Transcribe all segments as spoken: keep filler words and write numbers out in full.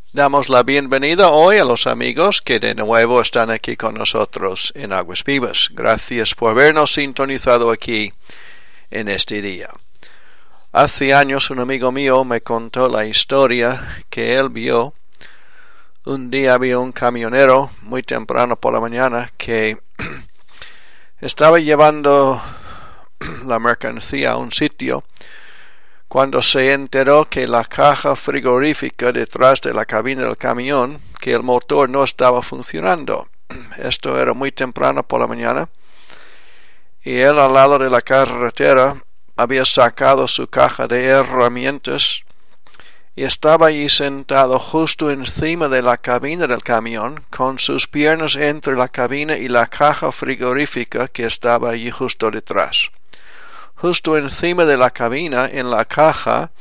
Damos la bienvenida hoy a los amigos que de nuevo están aquí con nosotros en Aguas Vivas. Gracias por habernos sintonizado aquí en este día. Hace años un amigo mío me contó la historia que él vio. Un día había un camionero muy temprano por la mañana que estaba llevando la mercancía a un sitio cuando se enteró que la caja frigorífica detrás de la cabina del camión, que el motor no estaba funcionando. Esto era muy temprano por la mañana y él al lado de la carretera había sacado su caja de herramientas y estaba allí sentado justo encima de la cabina del camión con sus piernas entre la cabina y la caja frigorífica que estaba allí justo detrás. Justo encima de la cabina, en la caja,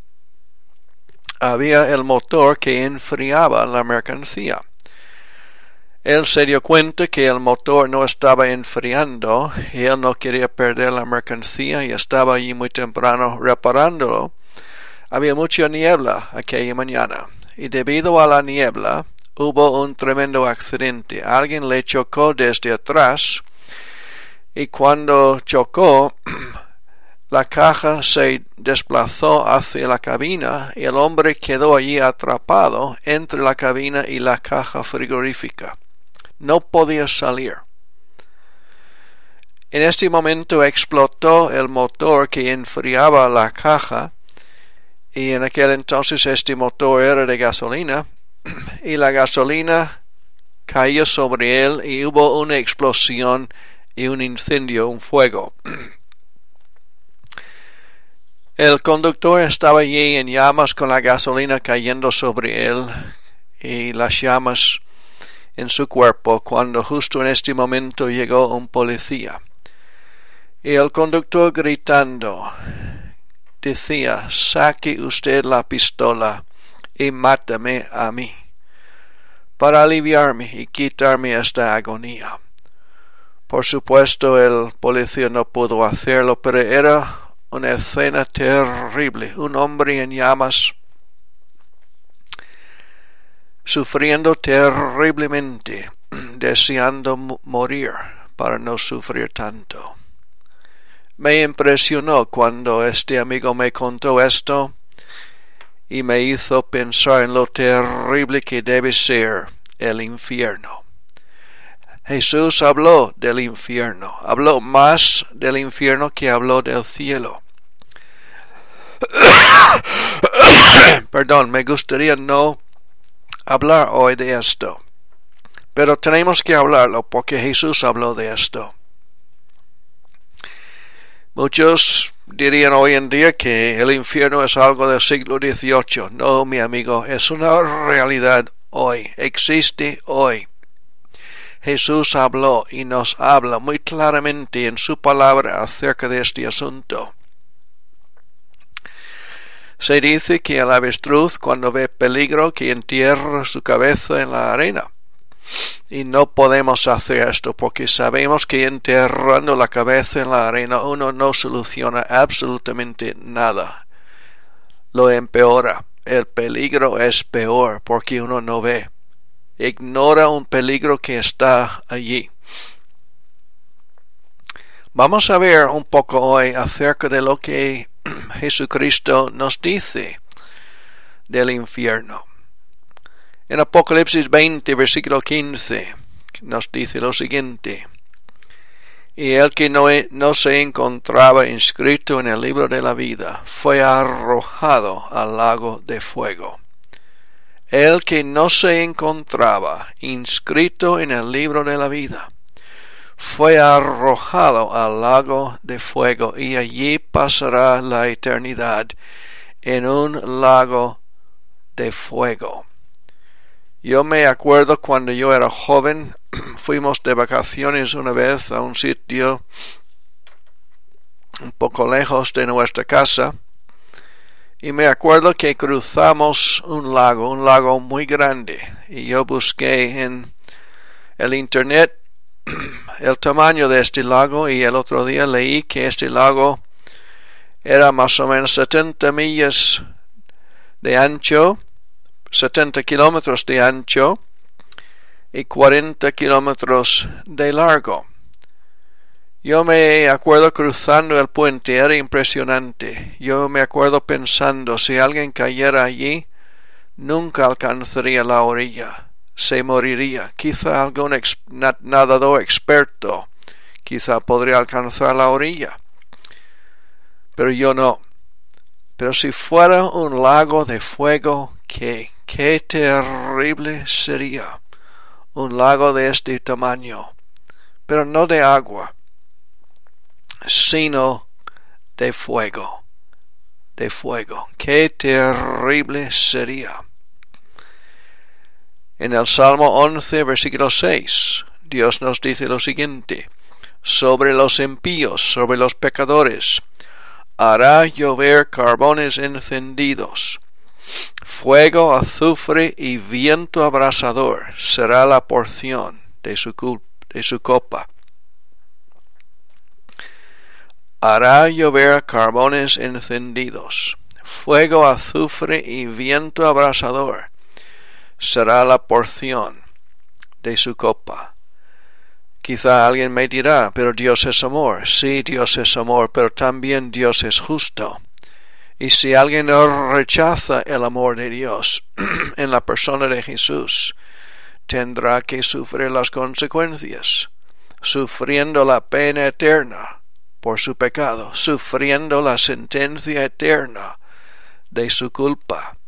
había el motor que enfriaba la mercancía. Él se dio cuenta que el motor no estaba enfriando y él no quería perder la mercancía y estaba allí muy temprano reparándolo. Había mucha niebla aquella mañana y debido a la niebla hubo un tremendo accidente. Alguien le chocó desde atrás y cuando chocó la caja se desplazó hacia la cabina y el hombre quedó allí atrapado entre la cabina y la caja frigorífica. No podía salir. En este momento explotó el motor que enfriaba la caja y en aquel entonces este motor era de gasolina y la gasolina cayó sobre él y hubo una explosión y un incendio, un fuego. El conductor estaba allí en llamas con la gasolina cayendo sobre él y las llamas en su cuerpo cuando justo en este momento llegó un policía. Y el conductor gritando decía: saque usted la pistola y mátame a mí para aliviarme y quitarme esta agonía. Por supuesto el policía no pudo hacerlo, pero era una escena terrible, un hombre en llamas, sufriendo terriblemente, deseando morir para no sufrir tanto. Me impresionó cuando este amigo me contó esto y me hizo pensar en lo terrible que debe ser el infierno. Jesús habló del infierno, habló más del infierno que habló del cielo. Perdón, me gustaría no hablar hoy de esto, pero tenemos que hablarlo porque Jesús habló de esto. Muchos dirían hoy en día que el infierno es algo del siglo dieciocho. No, mi amigo, es una realidad hoy, existe hoy. Jesús habló y nos habla muy claramente en su palabra acerca de este asunto. Se dice que el avestruz cuando ve peligro que entierra su cabeza en la arena. Y no podemos hacer esto porque sabemos que enterrando la cabeza en la arena uno no soluciona absolutamente nada. Lo empeora. El peligro es peor porque uno no ve. Ignora un peligro que está allí. Vamos a ver un poco hoy acerca de lo que Jesucristo nos dice del infierno. En Apocalipsis veinte, versículo quince, nos dice lo siguiente: y el que no, no se encontraba inscrito en el libro de la vida fue arrojado al lago de fuego. El que no se encontraba inscrito en el libro de la vida fue arrojado al lago de fuego y allí pasará la eternidad en un lago de fuego. Yo me acuerdo cuando yo era joven, fuimos de vacaciones una vez a un sitio un poco lejos de nuestra casa. Y me acuerdo que cruzamos un lago, un lago muy grande. Y yo busqué en el internet el tamaño de este lago y el otro día leí que este lago era más o menos setenta millas de ancho, setenta kilómetros de ancho y cuarenta kilómetros de largo. Yo me acuerdo cruzando el puente, era impresionante. Yo me acuerdo pensando, si alguien cayera allí, nunca alcanzaría la orilla, se moriría. Quizá algún ex nadador experto, quizá podría alcanzar la orilla, pero yo no. Pero si fuera un lago de fuego, ¿qué? ¡Qué terrible sería! Un lago de este tamaño, pero no de agua, sino de fuego, de fuego. ¡Qué terrible sería! En el Salmo once, versículo seis, Dios nos dice lo siguiente: sobre los impíos, sobre los pecadores, hará llover carbones encendidos. Fuego, azufre y viento abrasador será la porción de su, de su copa. Hará llover carbones encendidos. Fuego, azufre y viento abrasador será la porción de su copa. Quizá alguien me dirá, pero Dios es amor. Sí, Dios es amor, pero también Dios es justo. Y si alguien rechaza el amor de Dios en la persona de Jesús, tendrá que sufrir las consecuencias, sufriendo la pena eterna por su pecado, sufriendo la sentencia eterna de su culpa.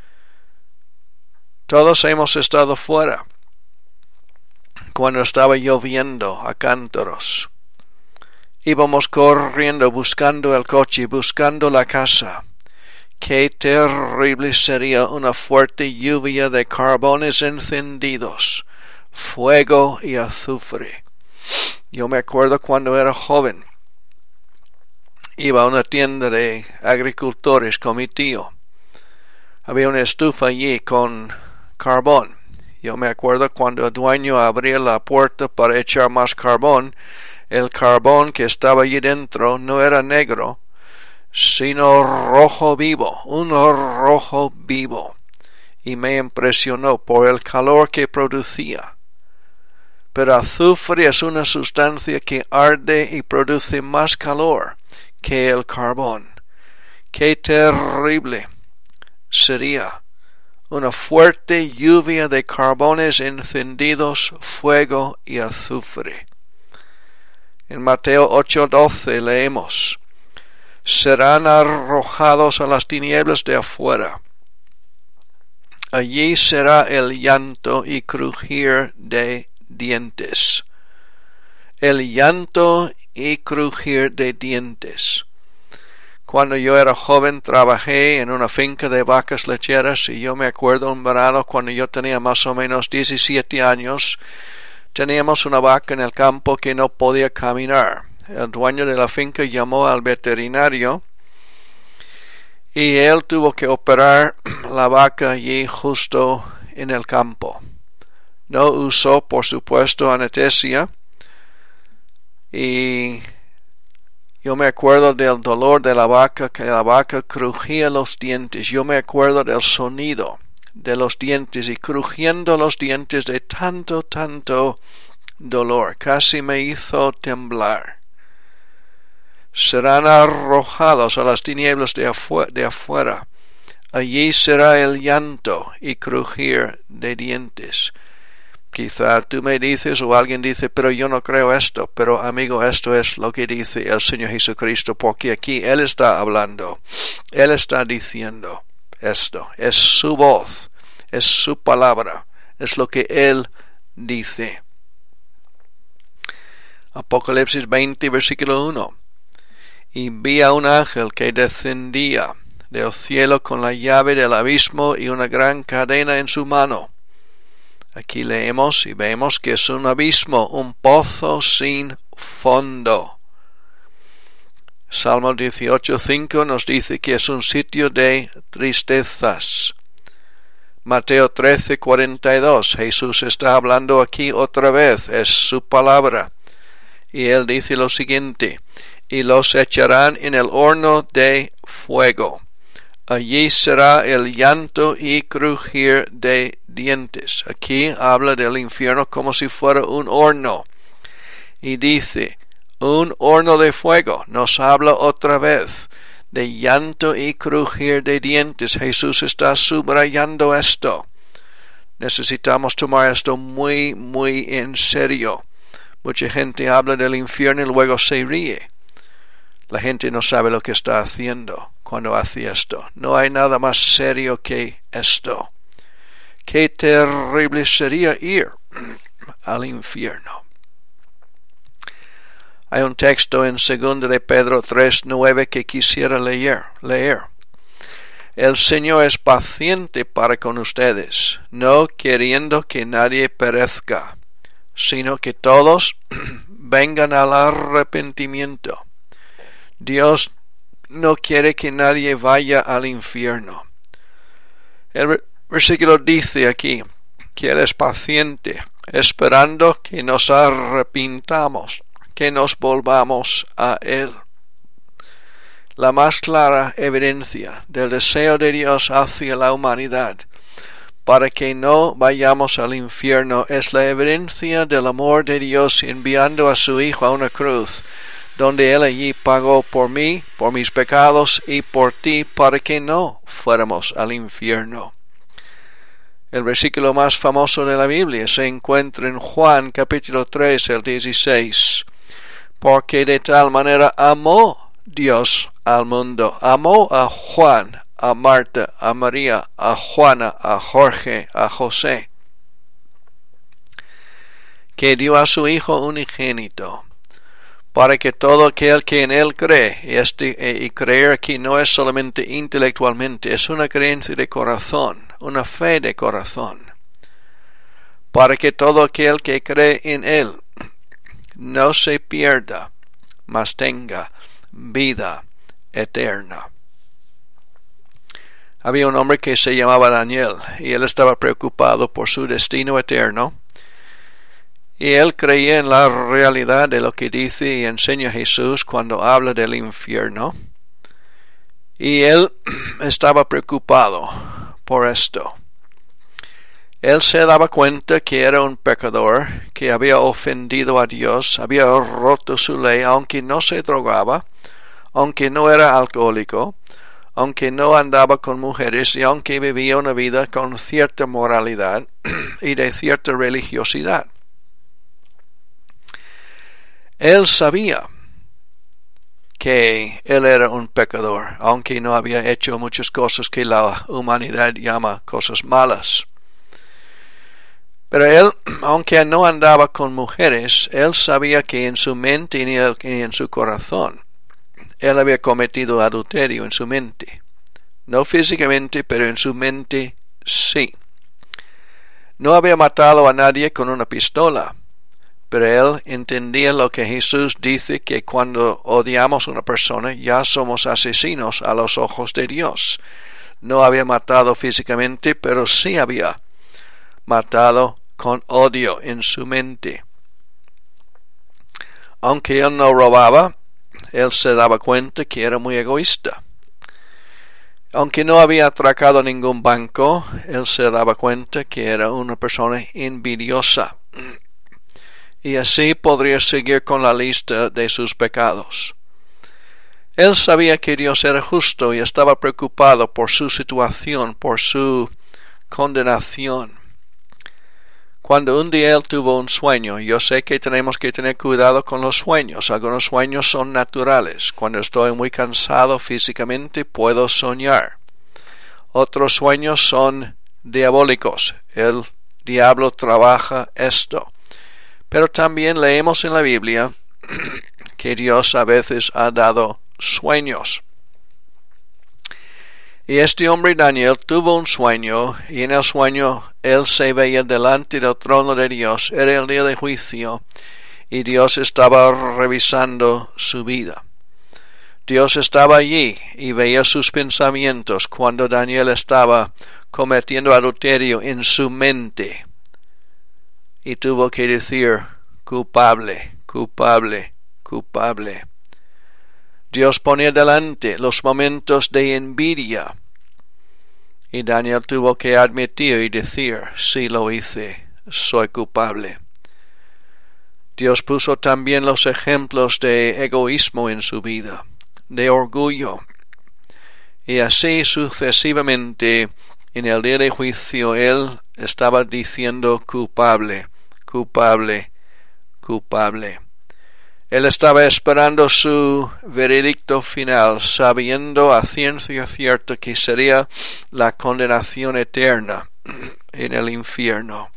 Todos hemos estado fuera cuando estaba lloviendo a cántaros. Íbamos corriendo buscando el coche, buscando la casa. Qué terrible sería una fuerte lluvia de carbones encendidos, fuego y azufre. Yo me acuerdo cuando era joven. Iba a una tienda de agricultores con mi tío. Había una estufa allí con carbón. Yo me acuerdo cuando el dueño abría la puerta para echar más carbón. El carbón que estaba allí dentro no era negro, sino rojo vivo, un rojo vivo. Y me impresionó por el calor que producía. Pero azufre es una sustancia que arde y produce más calor que el carbón. ¡Qué terrible sería una fuerte lluvia de carbones encendidos, fuego y azufre! En Mateo ocho doce leemos: serán arrojados a las tinieblas de afuera. Allí será el llanto y crujir de dientes. El llanto y crujir de dientes. Cuando yo era joven trabajé en una finca de vacas lecheras y yo me acuerdo un verano cuando yo tenía más o menos diecisiete años. Teníamos una vaca en el campo que no podía caminar. El dueño de la finca llamó al veterinario y él tuvo que operar la vaca allí justo en el campo. No usó, por supuesto, anestesia y yo me acuerdo del dolor de la vaca, que la vaca crujía los dientes. Yo me acuerdo del sonido de los dientes y crujiendo los dientes de tanto, tanto dolor. Casi me hizo temblar. Serán arrojados a las tinieblas de, afu de afuera. Allí será el llanto y crujir de dientes. Quizá tú me dices o alguien dice, pero yo no creo esto. Pero amigo, esto es lo que dice el Señor Jesucristo, porque aquí Él está hablando. Él está diciendo esto. Es su voz, es su palabra, es lo que Él dice. Apocalipsis veinte, versículo uno. Y vi a un ángel que descendía del cielo con la llave del abismo y una gran cadena en su mano. Aquí leemos y vemos que es un abismo, un pozo sin fondo. Salmo dieciocho, cinco nos dice que es un sitio de tristezas. Mateo trece, cuarenta y dos, Jesús está hablando aquí otra vez, es su palabra. Y él dice lo siguiente: y los echarán en el horno de fuego. Allí será el llanto y crujir de dientes. Aquí habla del infierno como si fuera un horno. Y dice, un horno de fuego. Nos habla otra vez de llanto y crujir de dientes. Jesús está subrayando esto. Necesitamos tomar esto muy, muy en serio. Mucha gente habla del infierno y luego se ríe. La gente no sabe lo que está haciendo cuando hace esto. No hay nada más serio que esto. Qué terrible sería ir al infierno. Hay un texto en segunda de Pedro tres nueve que quisiera leer, leer. El Señor es paciente para con ustedes, no queriendo que nadie perezca, sino que todos vengan al arrepentimiento. Dios no quiere que nadie vaya al infierno. El versículo dice aquí que Él es paciente, esperando que nos arrepintamos, que nos volvamos a Él. La más clara evidencia del deseo de Dios hacia la humanidad para que no vayamos al infierno es la evidencia del amor de Dios enviando a su Hijo a una cruz, donde Él allí pagó por mí, por mis pecados y por ti, para que no fuéramos al infierno. El versículo más famoso de la Biblia se encuentra en Juan capítulo tres, el dieciséis. Porque de tal manera amó Dios al mundo, amó a Juan, a Marta, a María, a Juana, a Jorge, a José, que dio a su Hijo unigénito, para que todo aquel que en Él cree, y, este, y creer aquí no es solamente intelectualmente, es una creencia de corazón, una fe de corazón, para que todo aquel que cree en Él no se pierda, mas tenga vida eterna. Había un hombre que se llamaba Daniel, y él estaba preocupado por su destino eterno, y él creía en la realidad de lo que dice y enseña Jesús cuando habla del infierno, y él estaba preocupado por esto. Él se daba cuenta que era un pecador, que había ofendido a Dios, había roto su ley, aunque no se drogaba, aunque no era alcohólico, aunque no andaba con mujeres y aunque vivía una vida con cierta moralidad y de cierta religiosidad. Él sabía que él era un pecador, aunque no había hecho muchas cosas que la humanidad llama cosas malas. Pero él, aunque no andaba con mujeres, él sabía que en su mente y en su corazón, él había cometido adulterio en su mente. No físicamente, pero en su mente sí. No había matado a nadie con una pistola, pero él entendía lo que Jesús dice, que cuando odiamos a una persona ya somos asesinos a los ojos de Dios. No había matado físicamente, pero sí había matado con odio en su mente. Aunque él no robaba, él se daba cuenta que era muy egoísta. Aunque no había atracado ningún banco, él se daba cuenta que era una persona envidiosa. Y así podría seguir con la lista de sus pecados. Él sabía que Dios era justo y estaba preocupado por su situación, por su condenación. Cuando un día él tuvo un sueño, yo sé que tenemos que tener cuidado con los sueños. Algunos sueños son naturales. Cuando estoy muy cansado físicamente, puedo soñar. Otros sueños son diabólicos. El diablo trabaja esto. Pero también leemos en la Biblia que Dios a veces ha dado sueños. Y este hombre Daniel tuvo un sueño, y en el sueño él se veía delante del trono de Dios. Era el día de juicio, y Dios estaba revisando su vida. Dios estaba allí y veía sus pensamientos cuando Daniel estaba cometiendo adulterio en su mente. Y tuvo que decir, culpable, culpable, culpable. Dios ponía delante los momentos de envidia, Y Daniel tuvo que admitir y decir, sí lo hice, soy culpable. Dios puso también los ejemplos de egoísmo en su vida, de orgullo. Y así sucesivamente, en el día de juicio, él estaba diciendo culpable, culpable, culpable. Él estaba esperando su veredicto final, sabiendo a ciencia cierta que sería la condenación eterna en el infierno.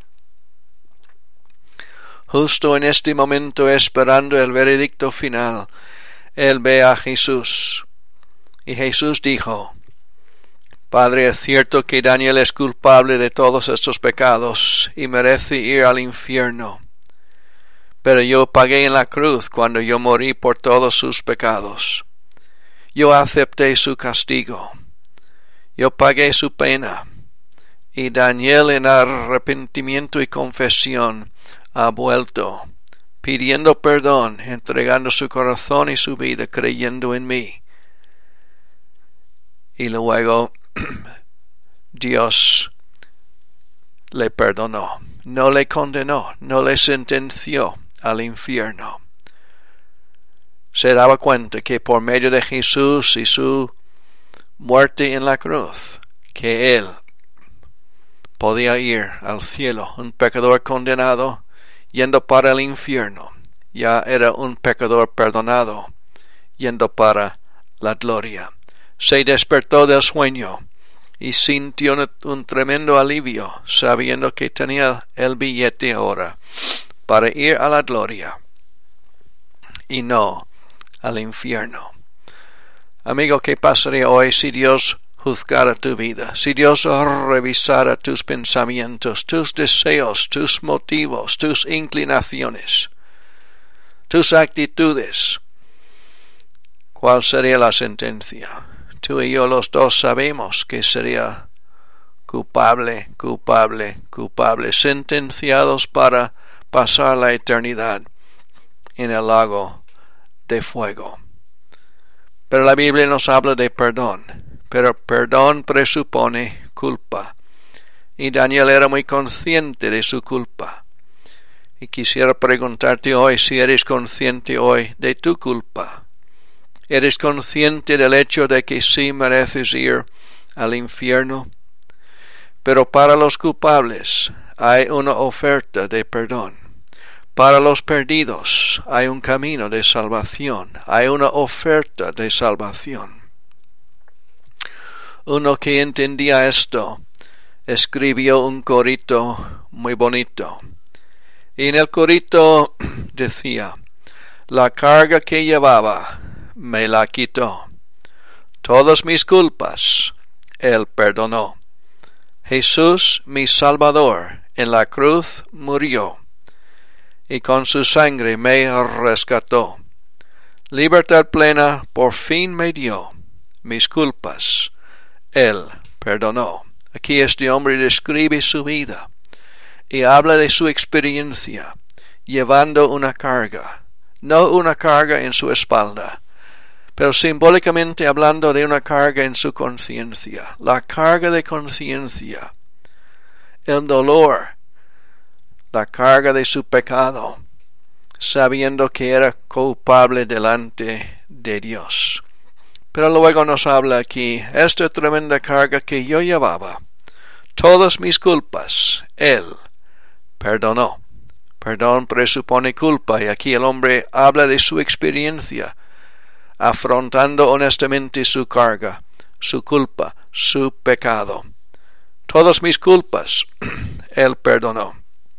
Justo en este momento, esperando el veredicto final, él ve a Jesús. Y Jesús dijo, Padre, es cierto que Daniel es culpable de todos estos pecados y merece ir al infierno. Pero yo pagué en la cruz cuando yo morí por todos sus pecados. Yo acepté su castigo. Yo pagué su pena. Y Daniel, en arrepentimiento y confesión, ha vuelto, pidiendo perdón, entregando su corazón y su vida, creyendo en mí. Y luego Dios le perdonó, no le condenó, no le sentenció al infierno. Se daba cuenta que por medio de Jesús y su muerte en la cruz, que él podía ir al cielo, un pecador condenado, yendo para el infierno, ya era un pecador perdonado, yendo para la gloria. Se despertó del sueño y sintió un tremendo alivio, sabiendo que tenía el billete ahora para ir a la gloria y no al infierno. Amigo, ¿qué pasaría hoy si Dios juzgara tu vida? Si Dios revisara tus pensamientos, tus deseos, tus motivos, tus inclinaciones, tus actitudes, ¿cuál sería la sentencia? Tú y yo los dos sabemos que sería culpable, culpable, culpable, sentenciados para pasar la eternidad en el lago de fuego. Pero la Biblia nos habla de perdón, pero perdón presupone culpa. Y Daniel era muy consciente de su culpa. Y quisiera preguntarte hoy si eres consciente hoy de tu culpa. ¿Eres consciente del hecho de que sí mereces ir al infierno? Pero para los culpables hay una oferta de perdón. Para los perdidos hay un camino de salvación, hay una oferta de salvación. Uno que entendía esto escribió un corito muy bonito. Y en el corito decía, la carga que llevaba me la quitó. Todas mis culpas él perdonó. Jesús, mi Salvador, en la cruz murió, y con su sangre me rescató. Libertad plena por fin me dio. Mis culpas él perdonó. Aquí este hombre describe su vida y habla de su experiencia llevando una carga, no una carga en su espalda, pero simbólicamente hablando de una carga en su conciencia, la carga de conciencia, el dolor, la carga de su pecado, sabiendo que era culpable delante de Dios. Pero luego nos habla aquí, esta tremenda carga que yo llevaba, todas mis culpas, él perdonó. Perdón presupone culpa, y aquí el hombre habla de su experiencia, afrontando honestamente su carga, su culpa, su pecado. Todas mis culpas, él perdonó.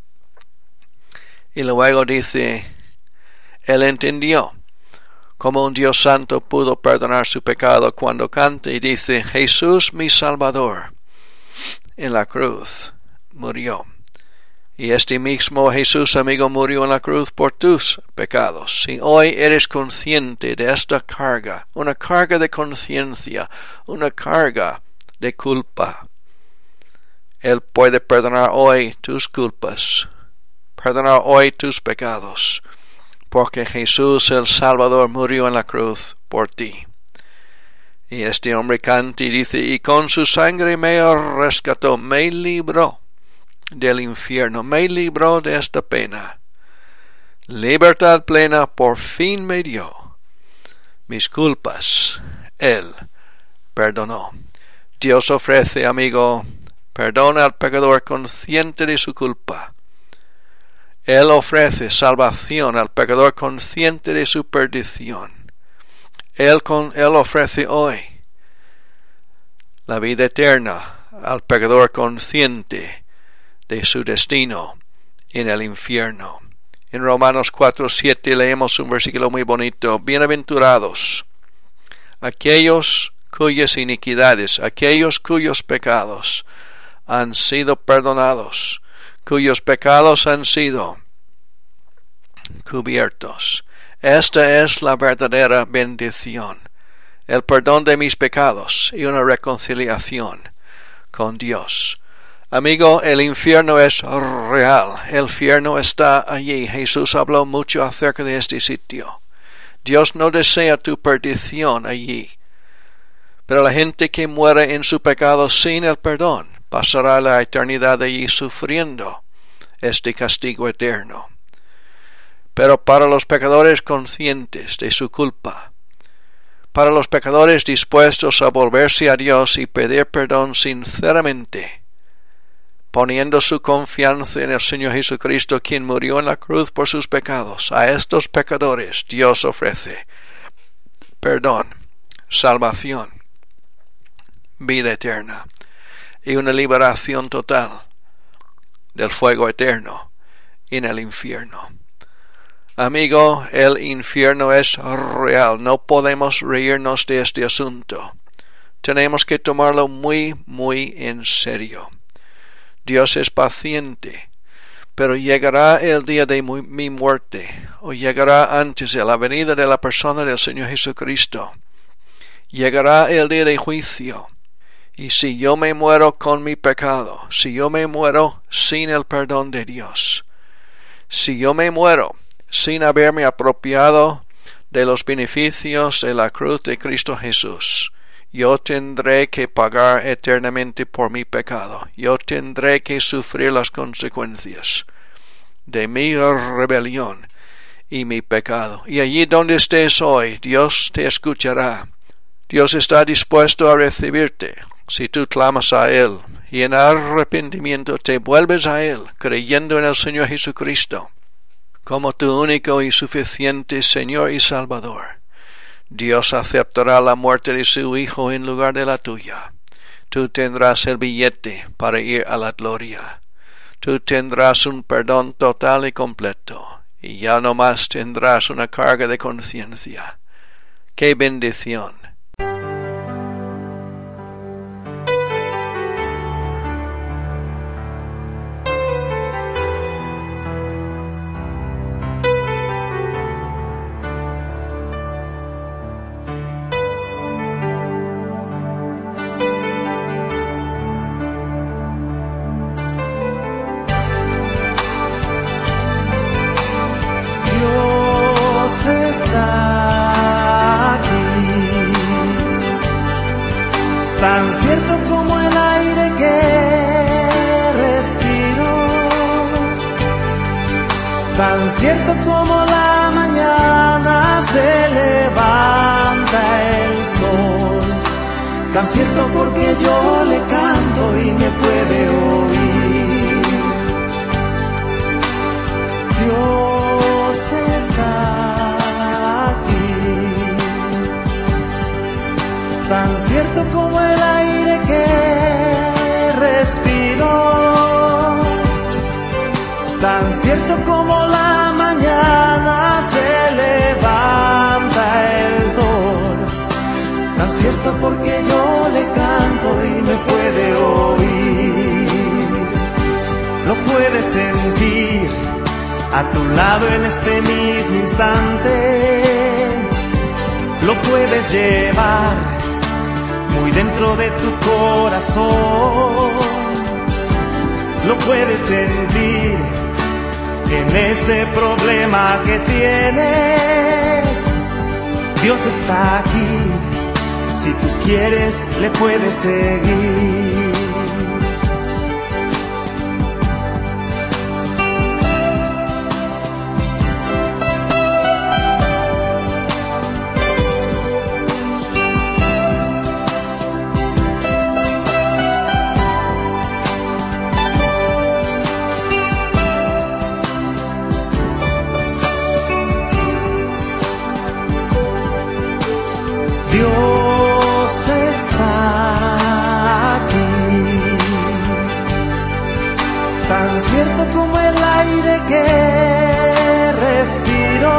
Y luego dice, él entendió cómo un Dios santo pudo perdonar su pecado cuando canta y dice, Jesús mi Salvador, en la cruz murió. Y este mismo Jesús, amigo, murió en la cruz por tus pecados. Si hoy eres consciente de esta carga, una carga de conciencia, una carga de culpa, él puede perdonar hoy tus culpas, perdonar hoy tus pecados, porque Jesús el Salvador murió en la cruz por ti. Y este hombre canta y dice, y con su sangre me rescató, me libró del infierno, me libró de esta pena. Libertad plena por fin me dio. Mis culpas Él perdonó. Dios ofrece, amigo, perdón al pecador consciente de su culpa. Él ofrece salvación al pecador consciente de su perdición. Él, con, él ofrece hoy la vida eterna al pecador consciente de su destino en el infierno. En Romanos cuatro siete leemos un versículo muy bonito. Bienaventurados aquellos cuyas iniquidades, aquellos cuyos pecados han sido perdonados, cuyos pecados han sido cubiertos. Esta es la verdadera bendición, el perdón de mis pecados y una reconciliación con Dios. Amigo, el infierno es real, el infierno está allí. Jesús habló mucho acerca de este sitio. Dios no desea tu perdición allí, pero la gente que muere en su pecado sin el perdón pasará la eternidad allí sufriendo este castigo eterno. Pero para los pecadores conscientes de su culpa, para los pecadores dispuestos a volverse a Dios y pedir perdón sinceramente, poniendo su confianza en el Señor Jesucristo, quien murió en la cruz por sus pecados, a estos pecadores Dios ofrece perdón, salvación, vida eterna y una liberación total del fuego eterno en el infierno. Amigo, el infierno es real. No podemos reírnos de este asunto. Tenemos que tomarlo muy, muy en serio. Dios es paciente, pero llegará el día de mi muerte, o llegará antes de la venida de la persona del Señor Jesucristo. Llegará el día de juicio. Y si yo me muero con mi pecado, si yo me muero sin el perdón de Dios, si yo me muero sin haberme apropiado de los beneficios de la cruz de Cristo Jesús, yo tendré que pagar eternamente por mi pecado. Yo tendré que sufrir las consecuencias de mi rebelión y mi pecado. Y allí donde estés hoy, Dios te escuchará. Dios está dispuesto a recibirte si tú clamas a Él y en arrepentimiento te vuelves a Él, creyendo en el Señor Jesucristo como tu único y suficiente Señor y Salvador. Dios aceptará la muerte de su Hijo en lugar de la tuya. Tú tendrás el billete para ir a la gloria. Tú tendrás un perdón total y completo, y ya no más tendrás una carga de conciencia. ¡Qué bendición! Está aquí, tan cierto como el aire que respiro, tan cierto como la mañana se levanta el sol, tan cierto porque yo le canto y me puede oír. Dios está tan cierto como el aire que respiro, tan cierto como la mañana se levanta el sol, tan cierto porque yo le canto y me puede oír. Lo puedes sentir a tu lado en este mismo instante, lo puedes llevar muy dentro de tu corazón, lo puedes sentir en ese problema que tienes. Dios está aquí Si tú quieres, le puedes seguir. Dios está aquí, tan cierto como el aire que respiro,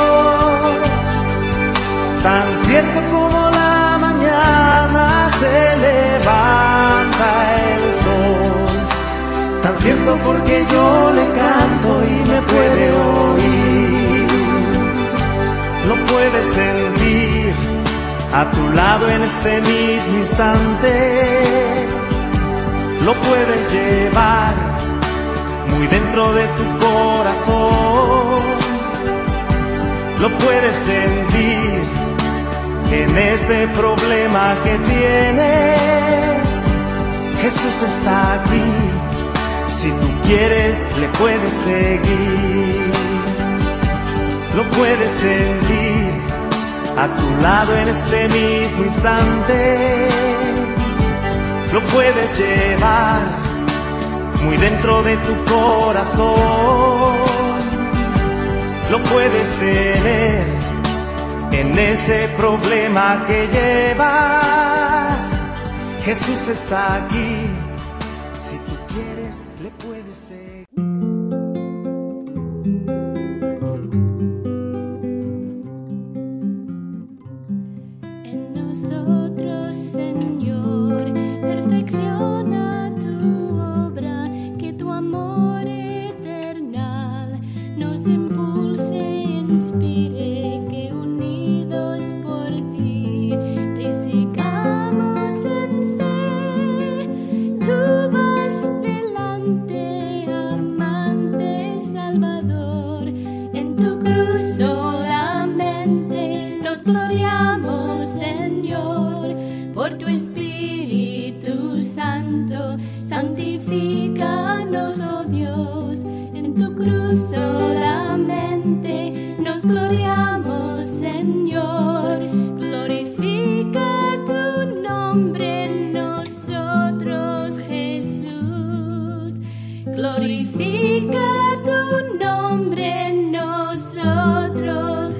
tan cierto como la mañana se levanta el sol, tan cierto porque yo le canto y me puede oír, lo puedes sentir a tu lado en este mismo instante, lo puedes llevar muy dentro de tu corazón, lo puedes sentir en ese problema que tienes. Jesús está aquí, si tú quieres le puedes seguir, lo puedes sentir a tu lado en este mismo instante, lo puedes llevar muy dentro de tu corazón, lo puedes tener en ese problema que llevas. Jesús está aquí, si tú quieres le puedes seguir. Nosotros, Señor, perfecciona tu obra, que tu amor eternal nos impulse e inspire, que unidos por ti te sigamos en fe. Tú vas delante, amante Salvador, en tu cruz solamente nos gloriamos, Señor, por tu Espíritu Santo. Santifícanos, oh Dios, en tu cruz solamente nos gloriamos, Señor. Glorifica tu nombre en nosotros, Jesús. Glorifica tu nombre en nosotros,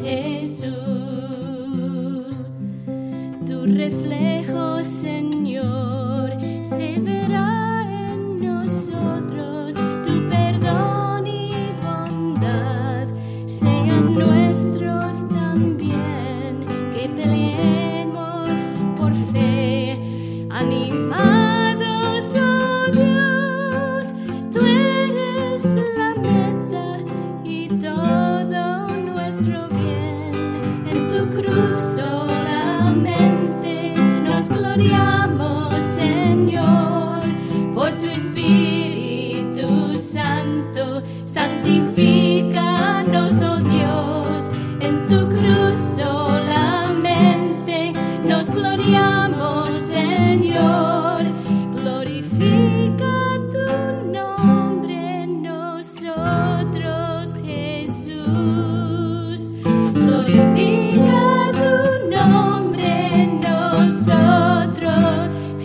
Jesús. Tu reflejo, Señor, se verá en nosotros. Tu perdón y bondad sean nuestros también. Que peleemos por fe, animados, oh Dios. Tú eres la meta y todo nuestro bien. En tu cruz solamente nos gloriamos, Señor, por tu Espíritu Santo. Santifícanos, oh Dios, en tu cruz solamente nos gloriamos, Señor. Glorifica tu nombre en nosotros, Jesús. Glorifica tu nombre en nosotros,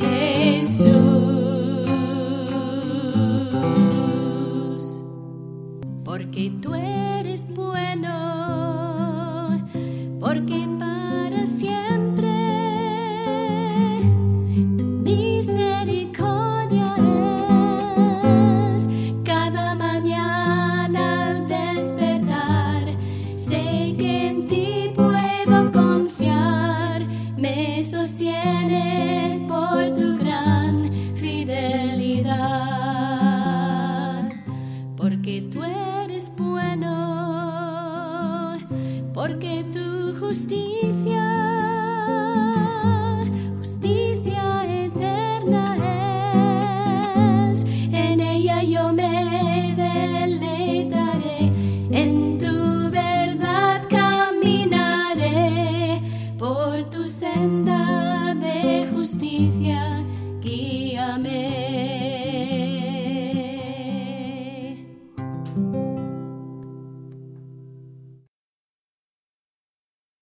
Jesús. Porque tú eres bueno, porque para siempre tu misericordia es. Cada mañana al despertar sé que en ti puedo confiar. Me sostienes por tu gran fidelidad. Porque tú eres bueno, porque tu justicia, justicia eterna es. En ella yo me